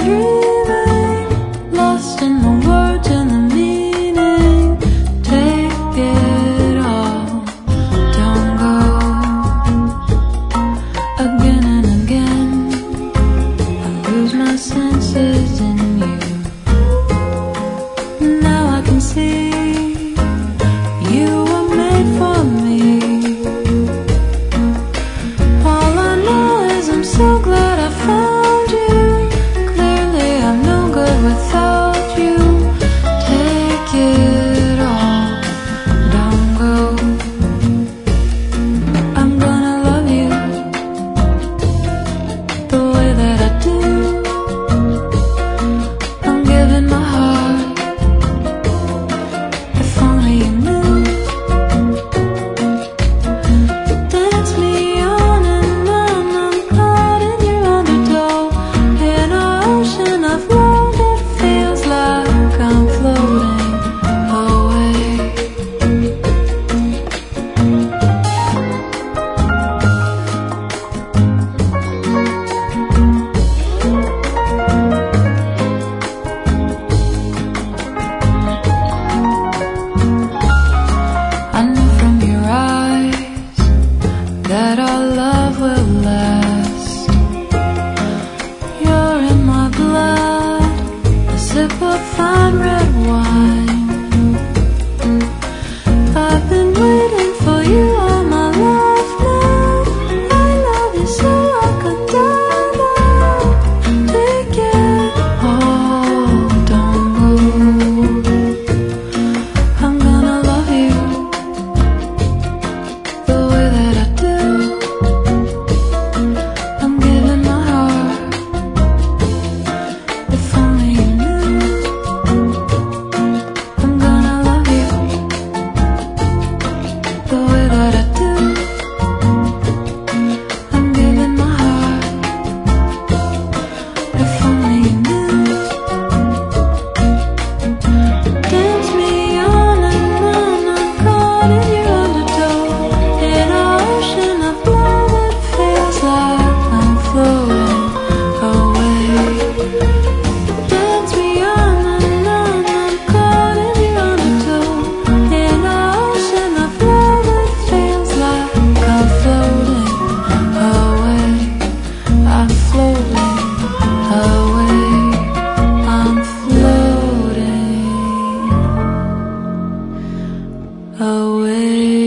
dreaming, lost in the words and the meaning. Take it all, don't go. Again and again, I lose my senses in you. Now I can see you were made for me. All I know is I'm so glad I found you. Clearly I'm no good without you. Take it all, don't go. I'm gonna love you the way that I do. I'm giving my heart. If only you knew. Dance me on and on. I'm caught in your undertow, in an ocean of love that feels like I'm floating away. I know from your eyes that our love will last. You're in my blood, a sip of fine red wine. I've been waiting for you all my life now. I love you so I could die now. Take it all, don't go. I'm gonna love you the way that I do. I'm giving my heart. If only you knew. I'm gonna love you the way that I do. I'm giving my heart. If only you knew. Dance me on and on. I'm caught in your undertow, in an ocean of love that feels like I'm floating away. Dance me on and on. I'm caught in your undertow, in an ocean of love that feels like I'm floating away. I'm floating away. I'm floating away.